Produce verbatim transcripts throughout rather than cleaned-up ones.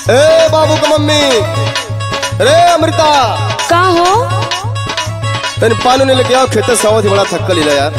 ए बाबू का मम्मी, रे अमृता का हो? तेरे पानी नहीं लेके आओ, खेते से बड़ा थक्कल ही यार।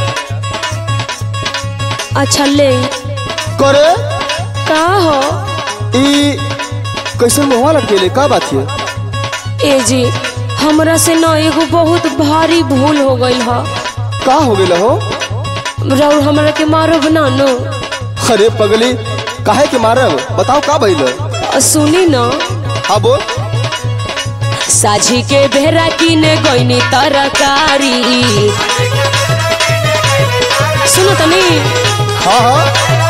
अच्छा ले करे का हो? ई कैसे मुँह लटकेले, का बात है? ए जी हमरा से न एगो बहुत भारी भूल हो गई है। का हो गई हो? राउर हमरा के मारो बना नो। अरे पगली काहे के मारब, बताओ का भइल? सुनी न। हाँ बोल। साझी के बेहरा किने गईनी तरकारी। सुनो तनी। हाँ हाँ।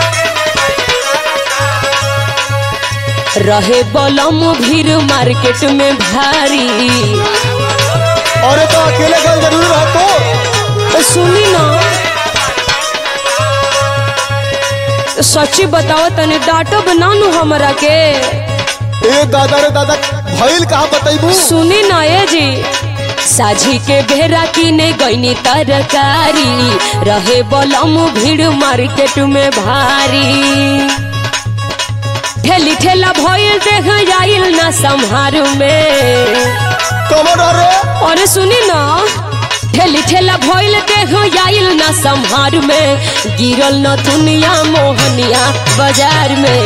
रहे बलम भीड़ मार्केट में भारी। अरे तो अकेले गल जरूर रह तो। सुनी ना, सच्ची बताओ तने डाटो बनानू हमरा के। ए दादा रे दादा, भइल कहाँ बताइबू? सुनी ना ए जी, साझी के बेहरा किने गईनी तरकारी। रहे बलम भीड़ मार्केट में भारी। ठेली ठेला भइल देख जाइल ना संहार में। कमर रे। अरे सुनी ना, ठेली ठेला भइल देख जाइल ना संहार में। गिरल न दुनिया मोहनिया बाजार में।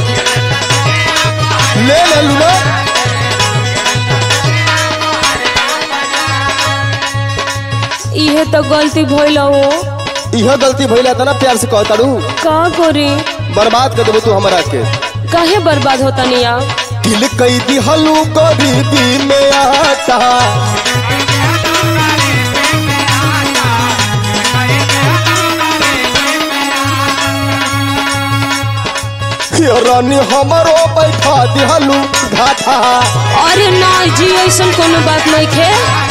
ले ले लूना। इहे तो गलती भइल हो। इहो गलती भइला था ना, प्यार से कहताड़ू। का करी? बर्बाद कर देबो तू हमरा के। काहे बर्बाद होता नहीं आ? दिल कई दिहलू गरीबी में आता। रानी हमारो बैठा दिहलू घाटा। अरे ना जी, ऐसा कोनो बात नहीं खे।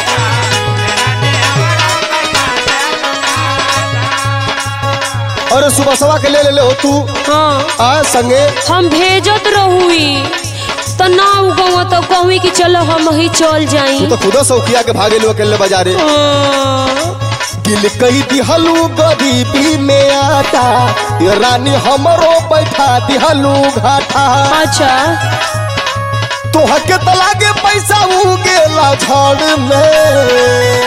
अरे सुबह सवा के ले ले, ले हो तू। हाँ आ संगे हम भेजत रहुई तो ना उगवा तो कहूँ कि चलो हम ही चल जाई। तू तो खुदा सौखिया के भागे लो अकेले बाजारे। दिल कई दिहलू गरीबी में आता। ये रानी हमरो बैठा दिहलू घाटा। अच्छा तो हके तलागे पैसा उगेला झाड़ में।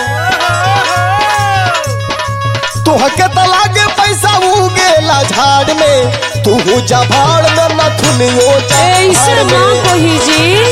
तू हके तलागे पैसा उगेला झाड़ में। तू जा भाड़ में नथुनियो ऐसे ना कही जी।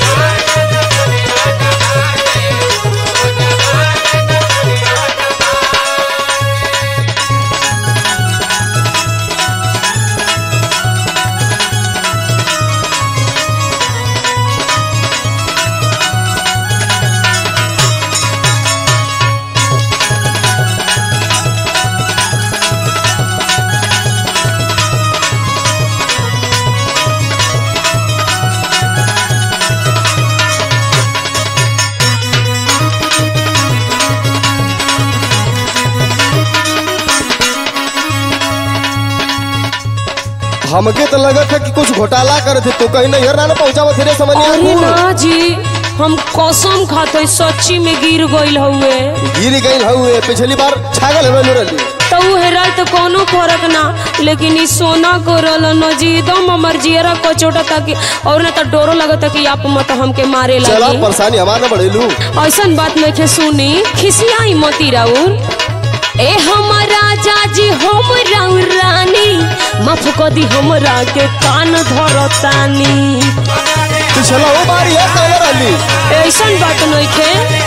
हमके तो लगा था कि कुछ घोटाला करे थे, तो कहीं नहीं ना पहुंचावा थे समझ। अरे ना जी, हम कसम खाते सच्ची में गिर गइल हुए। गिर गइल हुए? पिछली बार छागल होले रहली तो हेरा तो कोनो फर्क ना, लेकिन ई सोना करल न जी, एकदम हमर जियरा कचोटा तक। और ना तो डरो लगता कि आप मत हमके मारे लगी। चला परेशानी हमार ना बढ़ेलू। ऐसन बात नहीं खे। सुनी खिसियाई मती राउर। ए हमारा राजा जी हम राउर रानी, माफ कर दी हमरा के कान धरतानी। पिछला वो बारी है कहले रहली। ऐसन बात नहीं खे।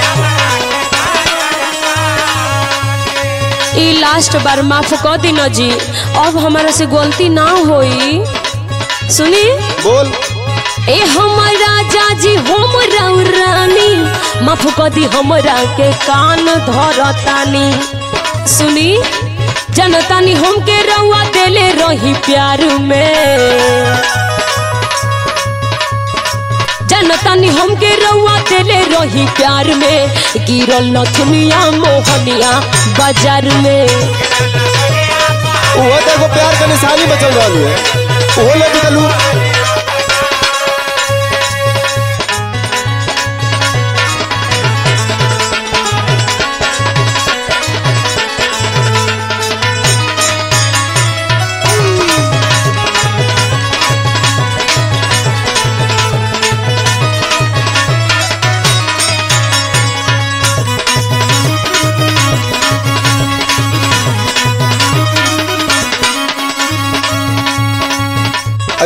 ई लास्ट बार माफ कर दी न जी, अब हमारा से गलती ना होई। सुनी बोल। ए हमारा राजा जी हम राउर रानी, माफ कर दी हमरा के कान धरतानी। सुनी जनतानी हमके रउआ देले रही प्यार में। जनतानी हमके रउआ देले रही प्यार में। गिरल नथुनिया मोहनिया बाजार में। वो देखो प्यार का निशानी बचल रहलू है, वो ले निकलू।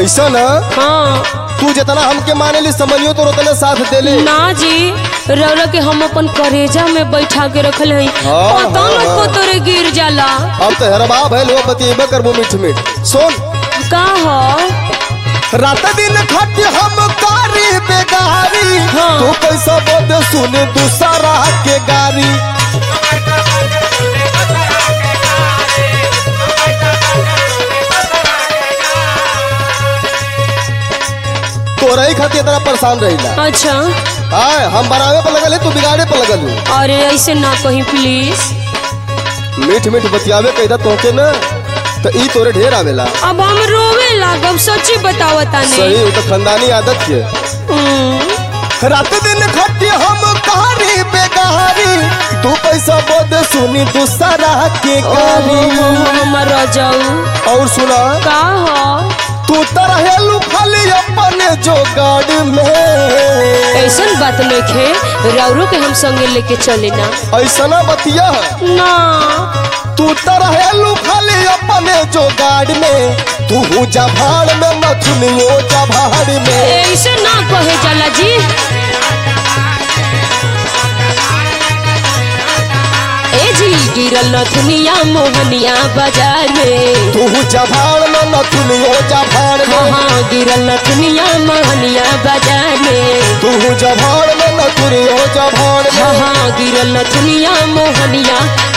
ऐसा ना हाँ तू जितना हमके माने ली समझियो तो उतना साथ दे ले। ना जी, रौरा के हम अपन करेजा में बैठा के रखल हई, हाँ, पता हाँ, न को हाँ। तोरे गिर जाला। अब तो हरबा भइल हो बतिएबे करबो मीठ मीठ। सुन का हो रात दिन खट हम कारी बेगारी, हाँ। तू कैसा बोल सुन दूसरा के गारी। तोरा ही खातिर इतना परेशान रहिला। अच्छा आय हम बनावे पे लगल है, तू बिगाड़े पे लगल है। अरे ऐसे ना कहीं प्लीज। मीठ मीठ बतियावे कहदा तोके ना तो ई तोरे ढेर आवेला। अब हम रोवे लागब, सच्ची बतावता सही नहीं। वो तो खानदानी आदत है। हम्म, रात दिन खटी हम कारी बेगारी, तू पैसा बोल सुनी दूसरा के गारी। हमर जाऊ और सुना का हो तू तरहेलू खाली अपने जोगाड़ में। ऐसन बात नइखे, रौरो के हम संगे लेके चले ना। ऐसा ना बतिया ना तू तरहेलू खाली अपने जोगाड़ में, तू हूँ जभाड़ में मथुनियो जभाड़ में। ऐसे ना कहे जाला जी। ए जी गिरल नथुनिया मोहनिया बाजार में, तू हूँ जभाड़ में मथुनियो जभाड़ में। हाँ हाँ गिरल नथुनिया मोहनिया बाजार में, तू हूँ जभाड़ में मथुनियो जभाड़ हाँ में। हाँ गिरल नथुनिया मोहनिया